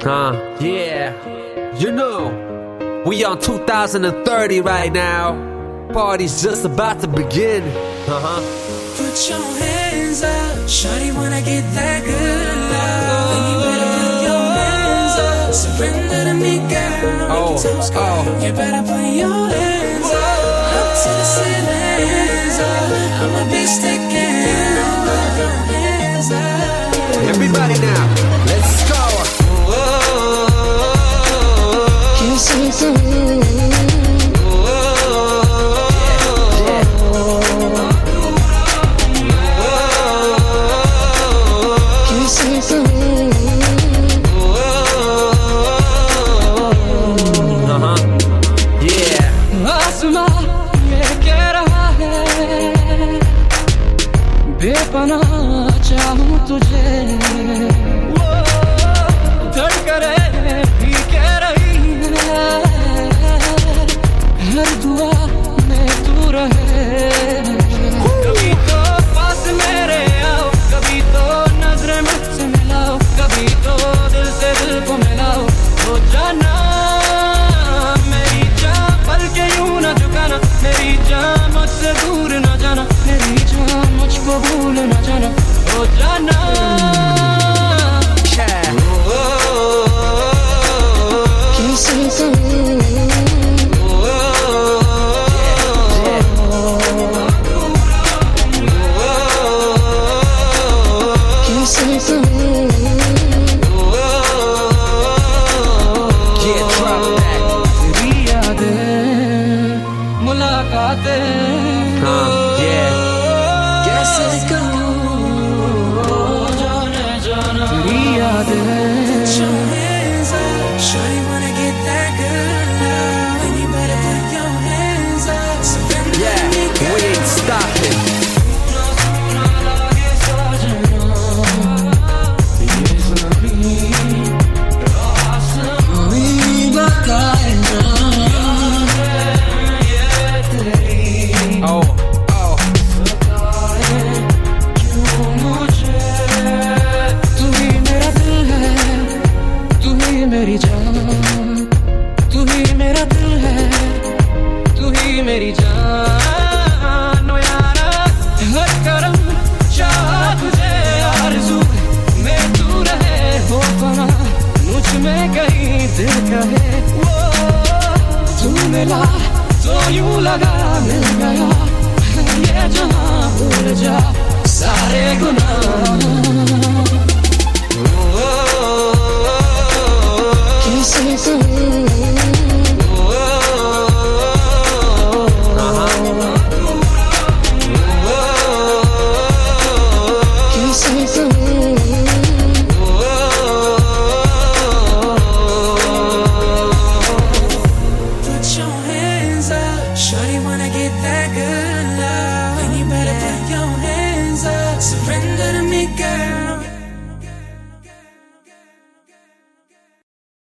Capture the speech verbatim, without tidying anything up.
Huh, yeah. You know, we on two thousand thirty right now. Party's just about to begin. Uh-huh. Put your hands up, shawty wanna get that good love. Then you better put your hands up, surrender to me, girl. Oh, oh. You better put your hands up, up to the ceilings up. I'ma be sticking, put your hands up. Everybody now, let's go. Kisses of you. बेपनाह चाहूं तुझे, धड़कने भी कह रही है, हर दुआ में तू रहे। कभी तो पास मेरे आओ, कभी तो नजरें मुझसे मिलाओ, कभी तो दिल से दिल को मिलाओ। हो जाना मेरी जान, पल के यूं न झुकाना, मेरी जान मुझसे दूर न जाना, मेरी जान मुझको भूल न जाना। हो जाना Kisses of you. Kisses of you. Yeah, drop that. तेरी यादें, मुलाकातें, Huh, yeah. कैसे कहूँ जाने जाना तेरी यादें। Put your hands up, shawty wanna get that good love. And you better put your hands up, surrender Yeah, to me, we girl. ain't stopping. Oh, oh. तू ही मेरा दिल है, तू ही मेरी जान, तू ही मेरा दिल है, तू ही मेरी जान। ओ यारा हर करम चाहा तुझे, आरज़ू में तू रहे। हो फना मुझ में कहीं दिल कहे, वो तू मिला तो यूं लगा मिल गया, ये जहां भूल जा सारे गुनाह।